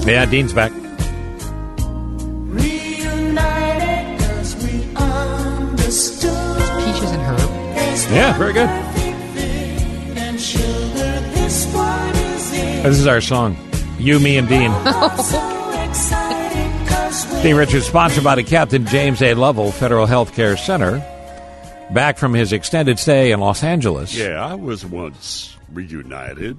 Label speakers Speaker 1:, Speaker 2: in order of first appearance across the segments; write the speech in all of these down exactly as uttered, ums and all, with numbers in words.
Speaker 1: Yeah, Dean's back.
Speaker 2: Peaches and Herb.
Speaker 1: Yeah, very good. This is our song. You, me, and Dean. Dean Richards, sponsored by the Captain James A. Lovell Federal Health Care Center. Back from his extended stay in Los Angeles.
Speaker 3: Yeah, I was once reunited,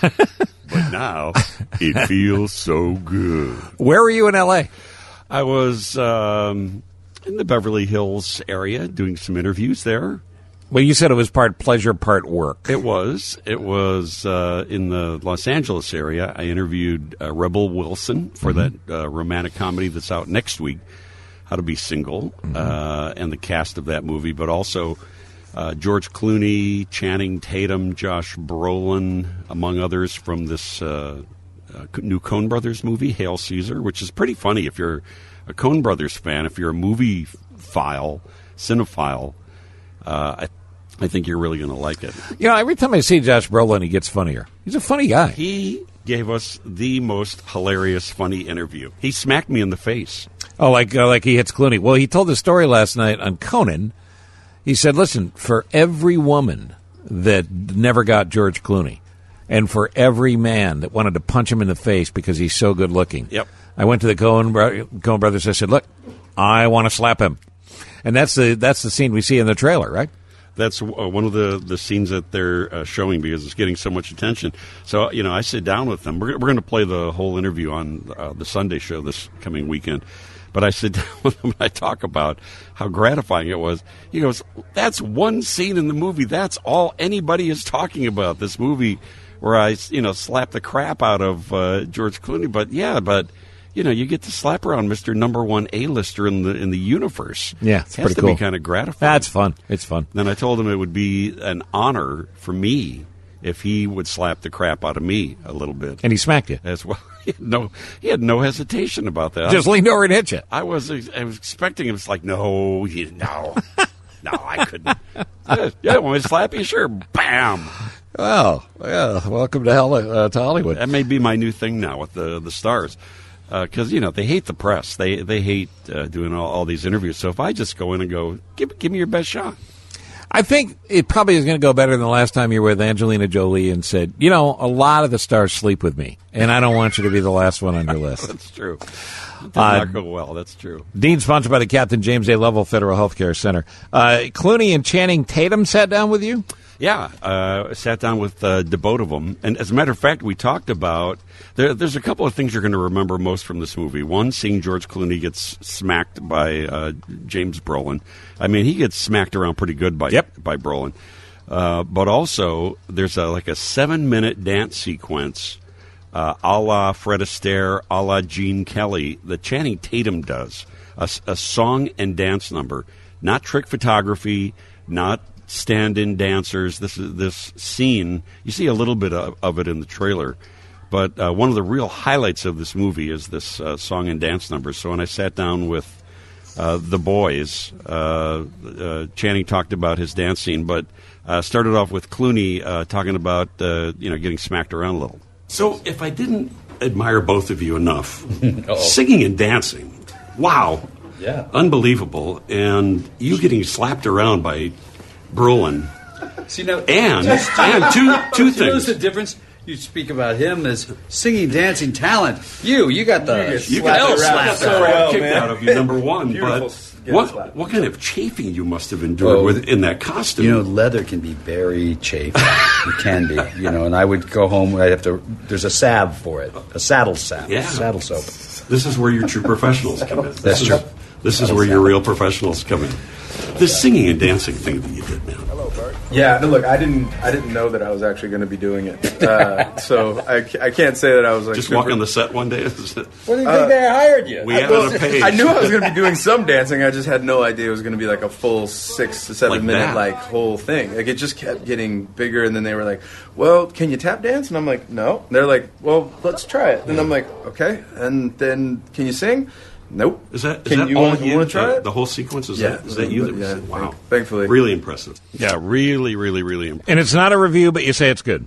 Speaker 3: but now it feels so good.
Speaker 1: Where were you in L A?
Speaker 3: I was um, in the Beverly Hills area doing some interviews there.
Speaker 1: Well, you said it was part pleasure, part work.
Speaker 3: It was. It was uh, in the Los Angeles area. I interviewed uh, Rebel Wilson for mm-hmm. that uh, romantic comedy that's out next week, How to Be Single, mm-hmm. uh, and the cast of that movie, but also uh, George Clooney, Channing Tatum, Josh Brolin, among others from this uh, uh, new Coen Brothers movie, Hail Caesar, which is pretty funny if you're a Coen Brothers fan. If you're a movie file, cinephile, uh, I I think you're really going to like it.
Speaker 1: You know, every time I see Josh Brolin, he gets funnier. He's a funny guy.
Speaker 3: He gave us the most hilarious, funny interview. He smacked me in the face.
Speaker 1: Oh, like uh, like he hits Clooney. Well, he told the story last night on Conan. He said, listen, for every woman that never got George Clooney, and for every man that wanted to punch him in the face because he's so good looking,
Speaker 3: yep.
Speaker 1: I went to the Coen, bro- Coen brothers. I said, look, I want to slap him. And that's the that's the scene we see in the trailer, right?
Speaker 3: That's uh, one of the, the scenes that they're uh, showing because it's getting so much attention. So, you know, I sit down with them. We're, we're going to play the whole interview on uh, the Sunday show this coming weekend. But I sit down with him and I talk about how gratifying it was. He goes, that's one scene in the movie. That's all anybody is talking about, this movie where I, you know, slap the crap out of uh, George Clooney. But, yeah, but... You know, you get to slap around Mister Number One A-lister in the in the universe.
Speaker 1: Yeah, it's
Speaker 3: it has
Speaker 1: pretty
Speaker 3: to
Speaker 1: cool.
Speaker 3: be kind of gratifying.
Speaker 1: That's fun. It's fun.
Speaker 3: Then I told him it would be an honor for me if he would slap the crap out of me a little bit.
Speaker 1: And he smacked you
Speaker 3: as well. He had no, he had no hesitation about that.
Speaker 1: Just
Speaker 3: I,
Speaker 1: leaned over and hit you.
Speaker 3: I was I was expecting him. It's like no, he, no, no, I couldn't. yeah, yeah, want me to slap you? Sure, bam.
Speaker 1: Well, yeah. Welcome to hell uh, to Hollywood.
Speaker 3: That may be my new thing now with the the stars. Because, uh, you know, they hate the press. They they hate uh, doing all, all these interviews. So if I just go in and go, give, give me your best shot.
Speaker 1: I think it probably is going to go better than the last time you were with Angelina Jolie and said, you know, a lot of the stars sleep with me, and I don't want you to be the last one on your list.
Speaker 3: That's true. It did
Speaker 1: uh,
Speaker 3: not go well. That's true.
Speaker 1: Dean, sponsored by the Captain James A. Lovell Federal Health Care Center. Uh, Clooney and Channing Tatum sat down with you?
Speaker 3: Yeah, uh, sat down with uh, the both of them. And as a matter of fact, we talked about, there, there's a couple of things you're going to remember most from this movie. One, seeing George Clooney gets smacked by uh, James Brolin. I mean, he gets smacked around pretty good by,
Speaker 1: yep.
Speaker 3: by Brolin. Uh, but also, there's a, like a seven-minute dance sequence, uh, a la Fred Astaire, a la Gene Kelly, that Channing Tatum does. A, a song and dance number. Not trick photography, not stand-in dancers. This is this scene. You see a little bit of, of it in the trailer, but uh, one of the real highlights of this movie is this uh, song and dance number. So when I sat down with uh, the boys, uh, uh, Channing talked about his dance scene, but uh, started off with Clooney uh, talking about uh, you know getting smacked around a little. So if I didn't admire both of you enough, singing and dancing, wow,
Speaker 4: yeah,
Speaker 3: unbelievable, and you getting slapped around by Brolin.
Speaker 4: See, now,
Speaker 3: and and two two things.
Speaker 4: Notice the difference. You speak about him as singing, dancing talent. You, you got the
Speaker 3: you got the slap
Speaker 4: so
Speaker 3: well, kicked out of you. Number one, but what
Speaker 4: slap.
Speaker 3: what kind of chafing you must have endured oh, with in that costume?
Speaker 4: You know, leather can be very chafing. It can be, you know. And I would go home. I'd have to. There's a salve for it, a saddle salve,
Speaker 3: yeah.
Speaker 4: saddle soap.
Speaker 3: This is where your true professionals come in. This
Speaker 4: That's
Speaker 3: is,
Speaker 4: true.
Speaker 3: This is where your real professionals come in. This singing and dancing thing that you did, man.
Speaker 5: Hello, Bert. Yeah, no, look, I didn't, I didn't know that I was actually going to be doing it, uh, so I, I can't say that I was like
Speaker 3: just
Speaker 5: super...
Speaker 3: walk on the set one day.
Speaker 4: What do you think uh, they hired you?
Speaker 3: We had
Speaker 5: well,
Speaker 3: on a page.
Speaker 5: I knew I was going to be doing some dancing. I just had no idea it was going to be like a full six to seven
Speaker 3: like
Speaker 5: minute
Speaker 3: that.
Speaker 5: like whole thing. Like it just kept getting bigger, and then they were like, "Well, can you tap dance?" And I'm like, "No." And they're like, "Well, let's try it." And I'm like, "Okay." And then, can you sing? Nope.
Speaker 3: Is that is
Speaker 5: Can
Speaker 3: that
Speaker 5: you
Speaker 3: all
Speaker 5: want,
Speaker 3: you?
Speaker 5: want to try
Speaker 3: the,
Speaker 5: it?
Speaker 3: the whole sequence is
Speaker 5: yeah,
Speaker 3: that is that you? That
Speaker 5: yeah,
Speaker 3: was, wow.
Speaker 5: Thankfully,
Speaker 3: really impressive. Yeah, really, really, really impressive.
Speaker 1: And it's not a review, but you say it's good.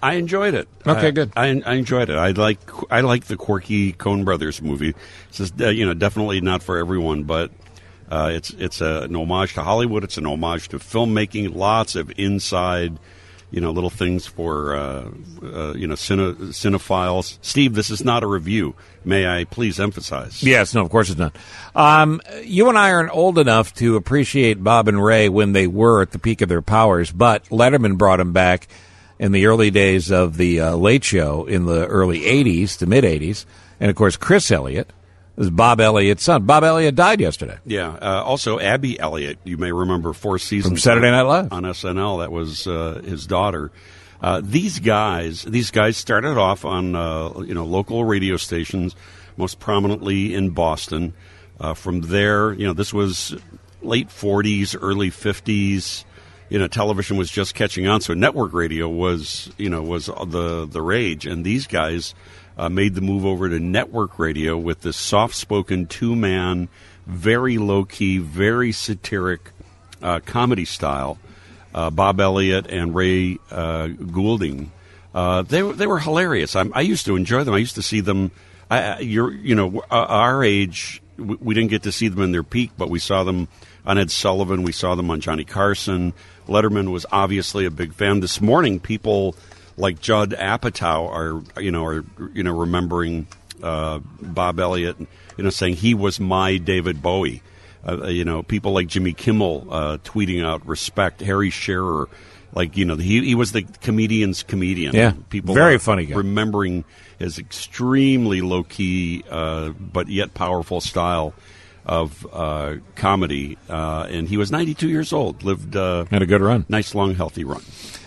Speaker 3: I enjoyed it.
Speaker 1: Okay,
Speaker 3: I,
Speaker 1: good.
Speaker 3: I, I enjoyed it. I like I like the quirky Coen Brothers movie. It's just, uh, you know, definitely not for everyone, but uh, it's it's a, an homage to Hollywood. It's an homage to filmmaking. Lots of inside, you know, little things for uh, uh, you know cine, cinephiles. Steve, this is not a review. May I please emphasize?
Speaker 1: Yes, no, of course it's not. Um, you and I aren't old enough to appreciate Bob and Ray when they were at the peak of their powers, but Letterman brought them back in the early days of the uh, Late Show in the early eighties to mid-eighties. And, of course, Chris Elliott is Bob Elliott's son. Bob Elliott died yesterday.
Speaker 3: Yeah. Uh, also, Abby Elliott, you may remember four seasons
Speaker 1: From Saturday Night Live.
Speaker 3: On S N L. That was uh, his daughter. Uh, these guys, these guys started off on uh, you know local radio stations, most prominently in Boston. Uh, from there, you know, this was late forties, early fifties. You know, television was just catching on, so network radio was you know was the the rage. And these guys uh, made the move over to network radio with this soft-spoken two-man, very low-key, very satiric uh, comedy style. Uh, Bob Elliott and Ray uh, Goulding, uh, they were they were hilarious. I'm, I used to enjoy them. I used to see them. I, you're you know uh, our age, we, we didn't get to see them in their peak, but we saw them on Ed Sullivan. We saw them on Johnny Carson. Letterman was obviously a big fan. This morning, people like Judd Apatow are you know are you know remembering uh, Bob Elliott, you know saying he was my David Bowie. Uh, you know, people like Jimmy Kimmel uh, tweeting out respect. Harry Shearer, like you know, he he was the comedian's comedian.
Speaker 1: Yeah,
Speaker 3: people
Speaker 1: very funny guy.
Speaker 3: Remembering his extremely low key uh, but yet powerful style of uh, comedy, uh, and he was ninety-two years old. Lived uh,
Speaker 1: had a good run,
Speaker 3: nice long healthy run.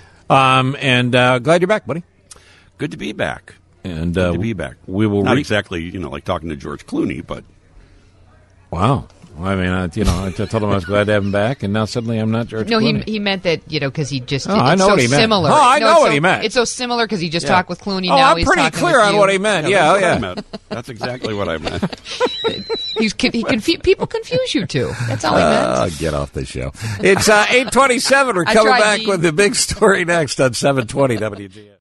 Speaker 1: Um, and uh, glad you're back, buddy.
Speaker 3: Good to be back.
Speaker 1: And
Speaker 3: good
Speaker 1: uh,
Speaker 3: to be back.
Speaker 1: We will
Speaker 3: not
Speaker 1: re-
Speaker 3: exactly you know like talking to George Clooney, but
Speaker 1: wow. Well, I mean, I, you know, I told him I was glad to have him back, and now suddenly I'm not George
Speaker 2: No,
Speaker 1: Clooney.
Speaker 2: he he meant that, you know, because he just,
Speaker 1: Oh,
Speaker 2: it's
Speaker 1: I know
Speaker 2: so
Speaker 1: what he meant.
Speaker 2: similar.
Speaker 1: Oh, I
Speaker 2: no,
Speaker 1: know
Speaker 2: it's
Speaker 1: what
Speaker 2: so,
Speaker 1: he meant.
Speaker 2: It's so similar because he just
Speaker 1: Yeah.
Speaker 2: talked with Clooney,
Speaker 1: Oh,
Speaker 2: now
Speaker 1: I'm
Speaker 2: he's
Speaker 1: pretty
Speaker 2: talking
Speaker 1: clear
Speaker 2: with
Speaker 1: on
Speaker 2: you.
Speaker 1: what he meant.
Speaker 3: yeah,
Speaker 1: Yeah,
Speaker 3: that's
Speaker 1: yeah.
Speaker 3: what I meant. That's exactly what I meant.
Speaker 2: He's, he confu- people confuse you, too. That's all he meant.
Speaker 1: Uh, get off the show. It's uh, eight twenty-seven. We're
Speaker 2: I
Speaker 1: coming
Speaker 2: tried,
Speaker 1: back
Speaker 2: Dean.
Speaker 1: with the big story next on seven twenty W G N.